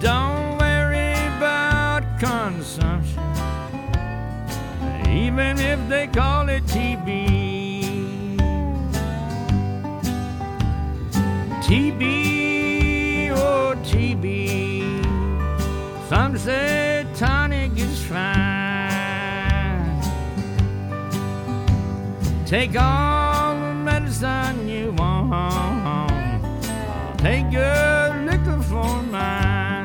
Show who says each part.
Speaker 1: Don't worry about consumption, even if they call it TB. TB, oh TB, some say tonic is fine. Take all the medicine you want, take good